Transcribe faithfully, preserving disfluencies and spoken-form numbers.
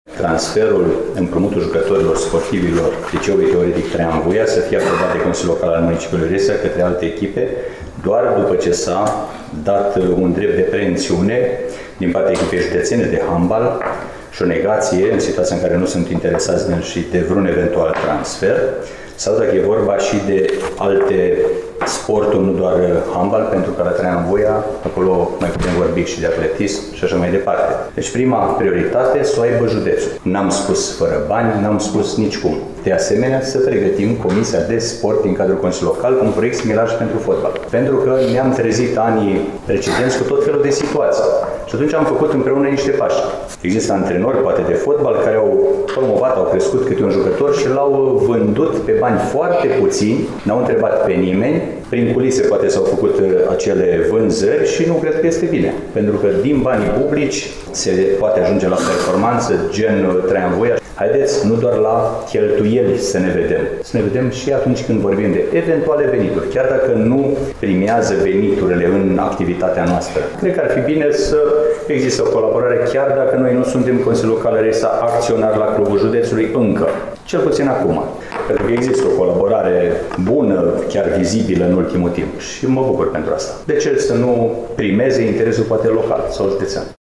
Transferul, împrumutul jucătorilor sportivilor Liceului Teoretic Traian Vuia să fie aprobat de Consiliul Local al municipiului Resia către alte echipe, doar după ce s-a dat un drept de preînțiune din partea echipei județene de handbal și o negație în situația în care nu sunt interesați și de vreun eventual transfer, sau dacă e vorba și de alte sporturi, nu doar handbal, pentru că la Traian Vuia, acolo mai putem vorbi și de atletism și așa mai departe. Deci prima prioritate să o aibă județul. N-am spus fără bani, n-am spus nici cum. De asemenea, să pregătim Comisia de Sport din cadrul Consiliului Local cu un proiect similar și pentru fotbal. Pentru că ne-am trezit anii precedenți cu tot felul de situații. Și atunci am făcut împreună niște pași. Există antrenori, poate de fotbal, care au promovat, au crescut câte un jucător și l-au vândut pe bani foarte puțini, n-au întrebat pe nimeni. Prin culise poate s-au făcut acele vânzări și nu cred că este bine. Pentru că din banii publici se poate ajunge la performanță gen Traian Vuia. Haideți, nu doar la cheltuieli să ne vedem. Să ne vedem și atunci când vorbim de eventuale venituri. Chiar dacă nu primează veniturile în activitatea noastră. Cred că ar fi bine să există o colaborare, chiar dacă noi nu suntem Consiliul Local Resia acționar la Clubul Județului încă. Cel puțin acum. Pentru că există o colaborare bună, chiar vizibilă în ultimul timp. Și mă bucur pentru asta. De ce să nu primeze interesul poate local sau județean?